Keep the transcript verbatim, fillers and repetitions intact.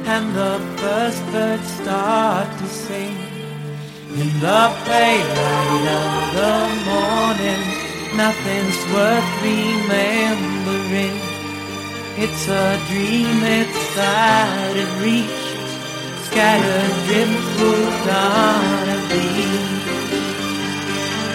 and the first birds start to sing. In the pale light of the morning, nothing's worth remembering. It's a dream, it's out of reach, scattered driftwood on a beach.